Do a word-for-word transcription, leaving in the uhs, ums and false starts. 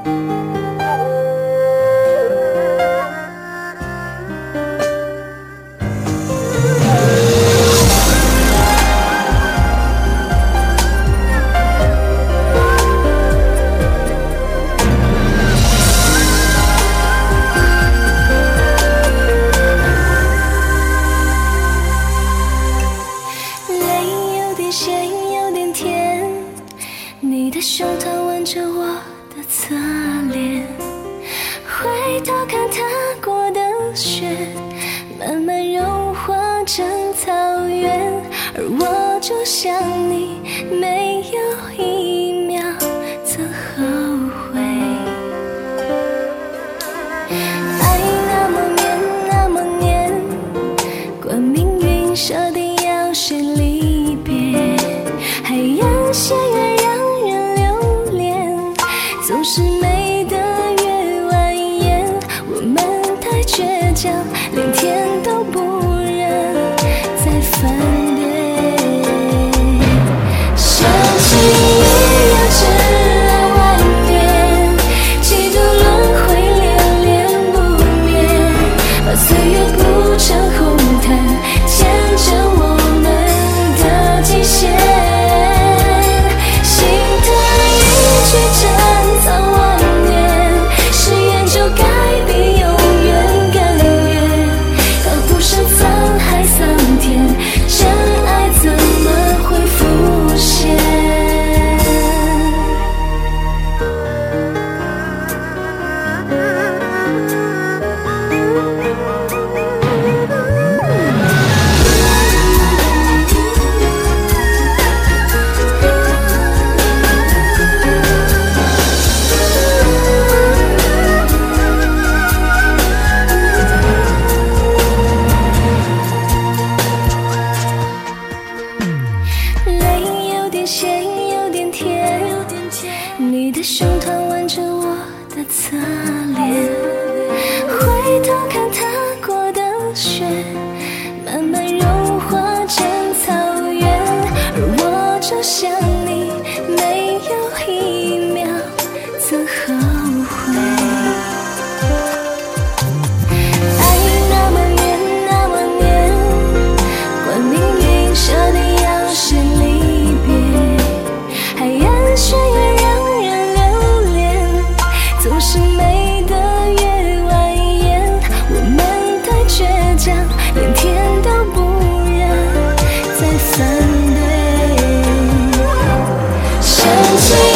你的胸膛吻着我的侧脸，回头看踏过的雪，慢慢融化成草原，而我就像你，没有一秒曾后悔。爱那么绵那么黏，管命运设定要谁离别，海洋线越让人留恋，总是美得越蜿蜒，我们太倔强，连天都不忍再反对。深情一样炽热万年，几度轮回恋恋不灭，把岁月铺成红毯，牵着我们的极限。心的一句珍藏万年，誓言就该比永远更远。高不胜沧海桑田，真爱怎么会浮现？泪有点咸，有点甜，你的胸膛吻着我的侧脸，回头看踏过的雪，慢慢融化成草原，而我就像你，没有一秒曾后悔。爱那么远那么黏，管命运设定要谁离别，海岸线越让人留恋，总是美得越蜿蜒，我们太倔强，连天都不忍再反对。深情